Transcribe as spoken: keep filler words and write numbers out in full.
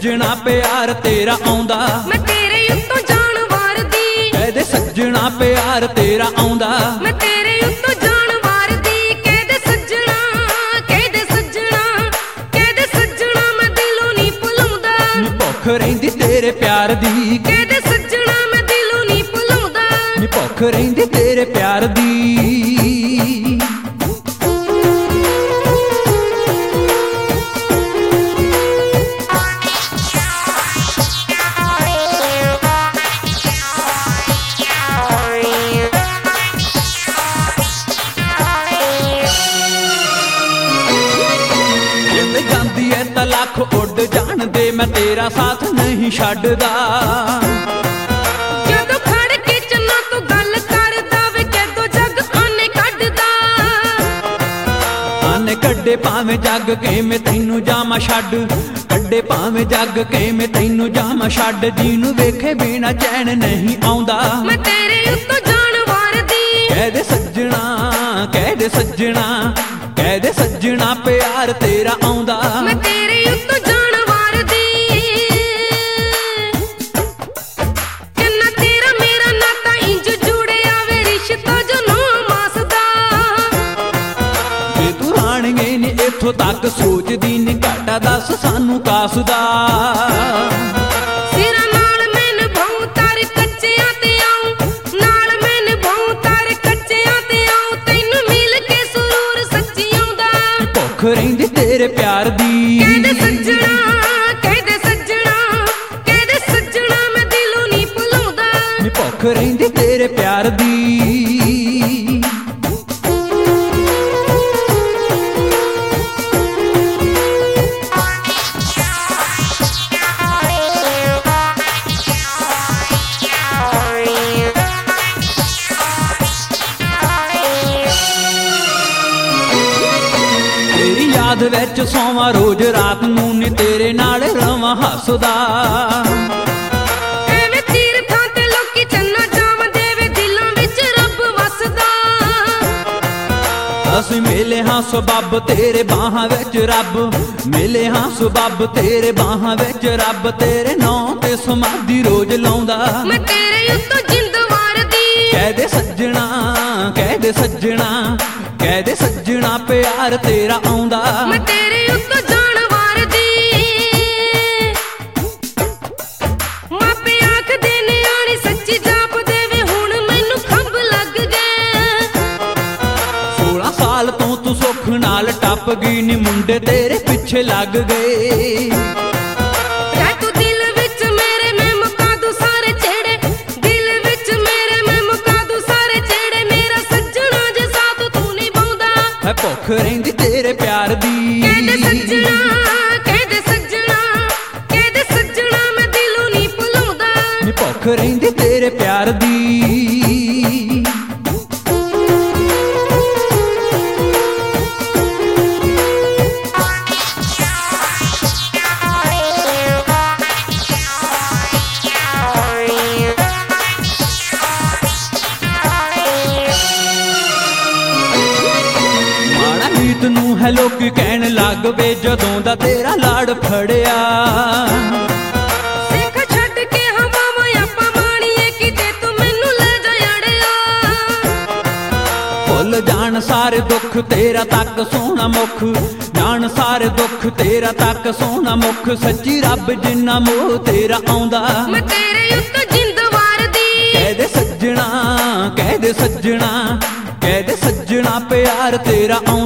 सज्जना प्यार तेरा आउंदा, मैं तेरे उत्तों जान वारदी। कह दे सज्जना प्यार तेरा आउंदा, मैं तेरे उत्तों जान वारदी। कह दे सज्जना, कह दे सज्जना, कह दे सज्जना मैं दिलों नहीं भुलाउंदा। नी भुख रहिंदी तेरे प्यार दी, कह दे सज्जना मैं दिलों नहीं भुलाउंदा। नी भुख रहिंदी तेरे प्यार दी। लख उड़ जान दे मैं तेरा साथ नहीं छड्डदा। जदों खड़ के चन्ना तू गल करदा वे कदों जग आने कड्डदा। आने कड्डे भावें जग के मैं तैनू जामा छड्ड, कड्डे भावें जग के मैं तैनू जामा छड्ड। जीनू वेखे बिना चैन नहीं आउंदा, मैं तेरे उत्तों जान वारदी। कह दे सज्जना, कह दे सज्जना, कह दे सज्जना प्यार तेरा आउंदा, मैं तेरे उत्तों जान वारदी। चन्ना तेरा मेरा नाता इंज जुड़िया वे रिश्ता जो नौ मास दा। जे तू राणगे नी इथों तक सोचदी नी घाटा दस सानू कास दा। सिरा नाल मैं निभाऊं तार कच्चियां ते आऊं, नाल मैं निभाऊं तार कच्चियां ते आऊं। तैनू मिल के सुरूर सच्ची आउंदा, भुख रहिंदी तेरे प्यार दी। कह दे सज्जना, कह दे सज्जना, कह दे सज्जना मैं दिलों नहीं भुलाउंदा। नी भुख रहिंदी तेरे प्यार दी। तेरी याद विच सोवां रोज रात नूं नी तेरे नाल रवां हसदा। एवें तीरथां ते लोकी चन्ना जावदे वे दिलां विच रब वसदा। असीं मिले हां सबब तेरे बाहां विच रब, मिले हां सबब तेरे बाहां विच रब। तेरे नां ते समाधी रोज लाउंदा, मैं तेरे उत्तों जिंद वारदी। कह दे सज्जना, कह दे सज्जना, कह दे सज्जना प्यार तेरा आउंदा, मैं तेरे उत्तों जान वारदी। मापे आखदे ने आणी सच्ची जाप देवे हुण मैनू खंभ लग गए। सोलह साल तो तू सुख नाल टप गई नी मुंडे तेरे पिछे लग गए। रह तू दिल विच मेरे मैं मुका दूं सारे छेड़े, दिल विच मेरे मैं मुका दूं सारे छेड़े। मेरा सज्जना जे साथ तू नहीं बाउंदा, है भुख रहिंदी तेरे प्यार दी। कह दे सज्जना, कह दे सज्जना, कह दे सज्जना मैं दिलों नहीं भुलाउंदा। नी भुख रहिंदी तेरे प्यार दी। नूं है लोकी कहण लग वे जदों दा तेरा लाड़ फड़िया। सिख छड्ड के हवावां आपां माणीए किते तू मैनू ले जा अड़िया। भुल जान सारे दुख तेरा तक सोहना मुख, जान सारे दुख तेरा तक सोहना मुख। सच्ची रब जिन्ना मोह तेरा आउंदा, मैं तेरे उत्तों जिंद वारदी। कह दे सज्जना, कह दे सज्जना, कह दे सज्जना प्यार तेरा आउंदा।